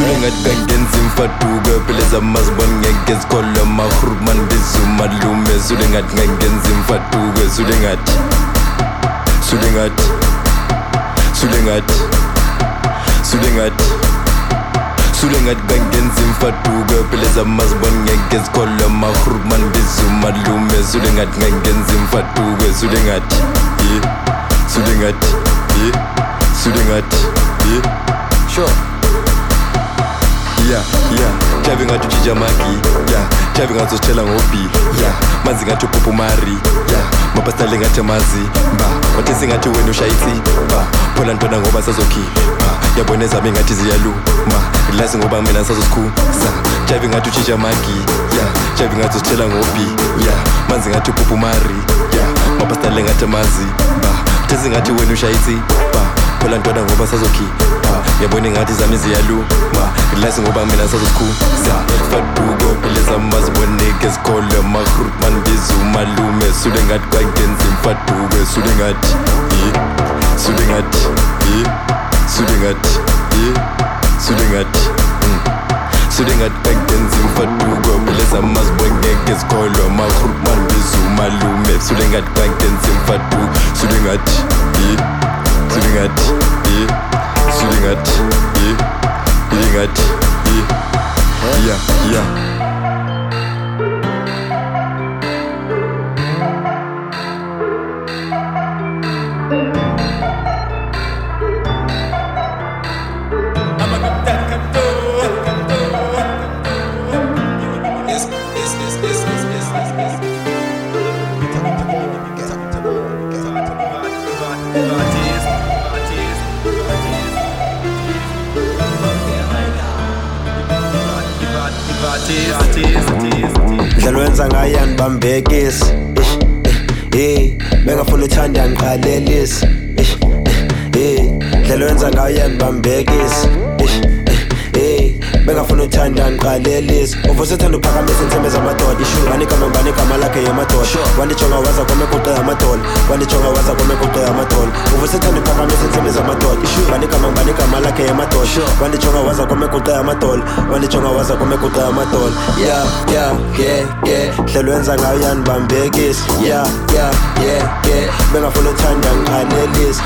Sule ngathi kangenza imfaduko phela zamazibona ngeke zikholwe mahrubman bizumalume Sule ngathi kangenza imfaduko Sule ngathi Sule ngathi Sule ngathi Sule ngathi Sule ngathi kangenza imfaduko phela zamazibona ngeke zikholwe mahrubman bizumalume Sule ngathi kangenza imfaduko Sule ngathi Sule ngathi Sule ngathi Sure Chavi ngathi ujija magi Chavi ngathi usitshela ngobi Manzi ngathi uphupha mari Mapastale ngathi amazi Wathesi ngathi wena ushayitsi Phola ntwana ngoba sazokhi Yabona ezami ngathi ziyaluma Ilasi ngoba mina sazosikhumza Chavi ngathi ujija magi Chavi ngathi usitshela ngobi Manzi ngathi uphupha mari Mapastale ngathi amazi Wathesi ngathi wena ushayitsi Phola ntwana ngoba sazokhi Yabona ngathi zami ziyaluma Ilasi ngoba mina sazosikhumza Faduko phela zamazibona ngeke zikholwe mahrubman bizumalume Sule ngathi kangenza imfaduko Sule ngathi Sule ngathi Sule ngathi Sule ngathi Sule ngathi kangenza imfaduko phela zamazibona ngeke zikholwe mahrubman bizumalume Sule ngathi kangenza imfaduko Sule ngathi Sule ngathi Sule ngathi Sule ngathi Ndlela wenza ngayo yanibambekisa bengafuna uthanda ngiqalelisa ndlela wenza ngayo yanibambekisa bengafuna uthanda ngiqalelisa uvusethanda uphakamisa insembe zamadoda Ngani igama lakhe yamadoda Wandijonga waza komequqe yamadola Wandijonga waza komequqe yamadola uvusethanda uphakamisa insembe zamadoda Ngani igama lakhe yamadoda Wandijonga waza komequqe yamadola Wandijonga waza komequqe yamadola ndlela wenza ngayo yanibambekisa bengafuna uthanda ngiqalelisa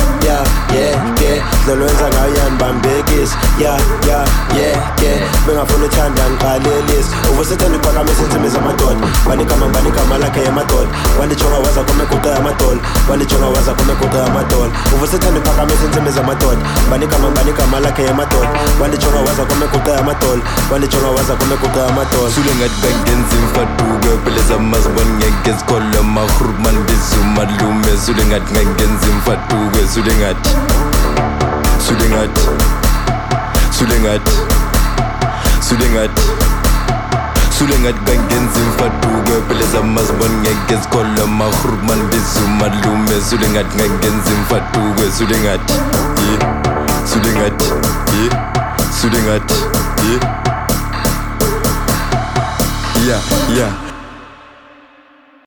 ndlela wenza ngayo yanibambekisa bengafuna uthanda ngiqalelisa uvusethanda uphakamisa insimbi zamadoda Ngani igama lakhe yamadoda Wandijonga waza komequqe yamadola Wandijonga waza komequqe yamadola uvusethanda uphakamisa insimbi zamadoda Ngani igama lakhe yamadoda Wandijonga waza komequqe yamadola Wandijonga waza komequqe yamadola Sule ngathi kangenza imfaduko phela zamazibona ngeke zikholwe mahrubman bizumalume Sule ngathi kangenza imfaduko Sule ngathi Sule ngathi Sule ngathi Sule ngathi Sule ngathi kangenza imfaduko phela zamazibona ngeke zikholwe mahrubman bizumalume Sule ngathi kangenza imfaduko Sule ngathi Sule ngathi Sule ngathi